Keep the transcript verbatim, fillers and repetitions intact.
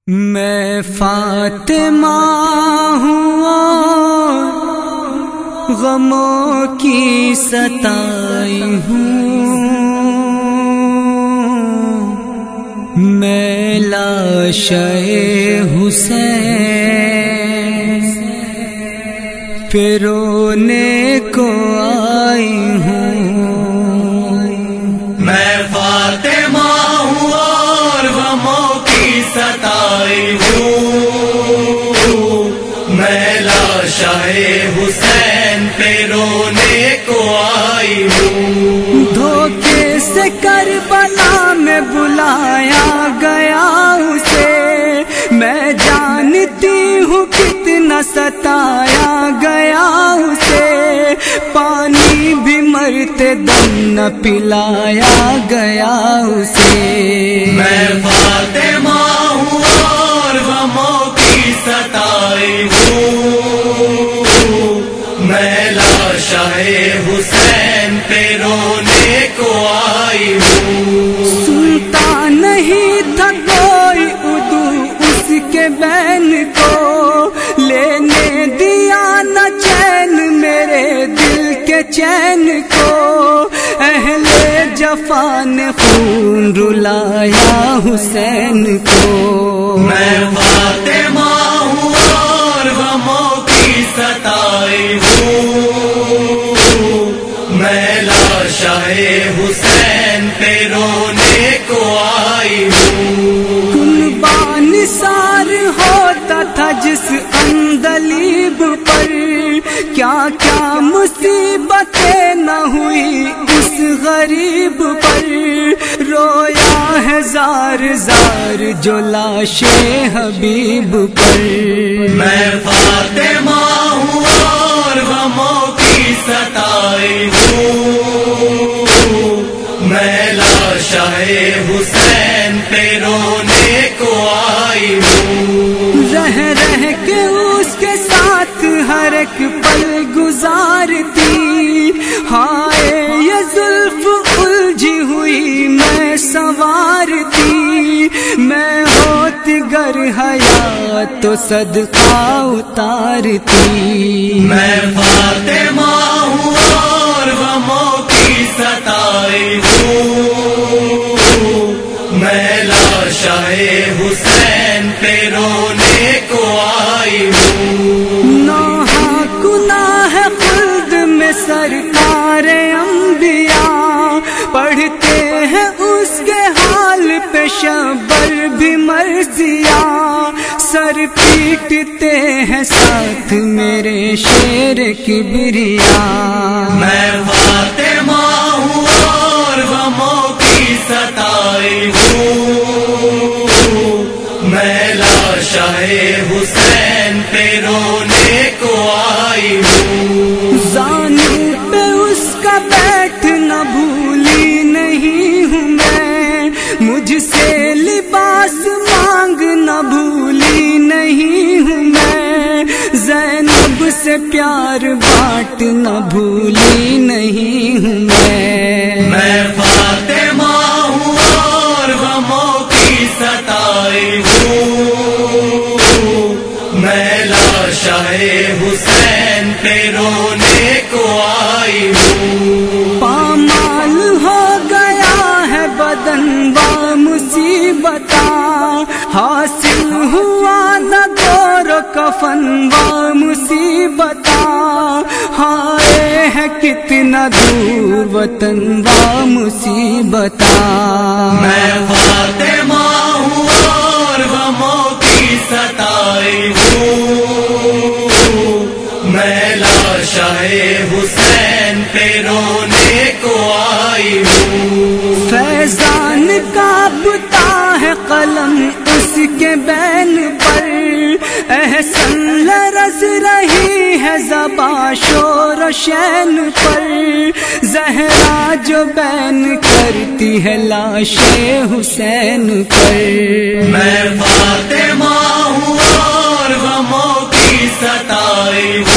میں فاطمہ ہوں اور غموں کی ستائی ہوں، میں لاشِ حسین پہ رونے کو آئی ہوں۔ میں فاطمہ ہوں اور غموں کی ستائی ہوں، میں لاشِ حسین پہ رونے کو آئی ہوں۔ دھوکے سے کربلا میں بلایا گیا اسے، میں جانتی ہوں کتنا ستایا گیا اسے، پانی بھی مرتے دم نہ پلایا گیا اسے۔ میں فاطمہ ہوں اور غموں کی ستائی ہوں، میں لاشِ حسین پہ رونے کو آئی ہوں۔ سنتا نہیں تھا کوئی اردو اس کے بین کو، لینے دیا نہ چین میرے دل کے چین کو، اہل جفا نے خون رلایا حسین کو۔ میں فاطمہ ہوں اور غموں کی ستائی ہوں، میں لاشِ حسین پہ رونے کو آئی ہوں۔ قربان سار ہوتا تھا جس اندلیب پر، کیا کیا مصیبتیں نہ ہوئی اس غریب پر، رویا ہے زار زار جو لاشِ حبیب پر۔ میں فاطمہ ہوں اور غموں کی ستائی ہوں، میں لاشِ حسین پہ رونے کو آئی ہوں۔ رہ رہ کے اس کے ساتھ ہر ایک پل گزارتی، ہائے یہ زلف الجھی ہوئی میں سنوارتی، میں ہوتی گر حیات تو صدقہ اتارتی۔ میں فاطمہ ہوں اور غموں کی ستائی ہوں، میں لاشِ حسین پہ رونے کو آئی ہوں۔ نوحہ گناہ خلد میں سرکار انبیاء، پڑھتے ہیں اس کے حال پہ شبر بھی مرضیہ، سر پیٹتے ہیں ساتھ میرے شیر کبریا۔ میں فاطمہ ہوں اور غموں کی ستائی ہوں، میں لاشِ حسین پہ رونے کو آئی ہوں۔ زانو پہ اس کا بیٹھ نہ بھولی نہیں ہوں میں، مجھ سے لباس مانگ نہ بھولی نہیں ہوں میں، زینب سے پیار بانٹ نہ بھولی نہیں ہوں میں۔ میں فاطمہ ہوں اور غموں کی ستائی ہوں، میں لاشِ حسین پہ رونے کو آئی ہوں۔ پامال ہو گیا ہے بدن و مصیبتاں، حاصل ہوا نہ گور و کفن و مصیبتاں، ہائے ہے کتنا دور وطن و مصیبتاں۔ میں فاطمہ ہوں اور غموں کی ستائی ہوں، میں لاشِ حسین پہ رونے کو آئی ہوں۔ فیضان کا بتا ہے قلم اس کے بین پر، احسن لرز رہی ہے زباں شور و شین پر، زہرا جو بین کرتی ہے لاشِ حسین پر۔ میں فاطمہ ہوں اور غموں کی ستائی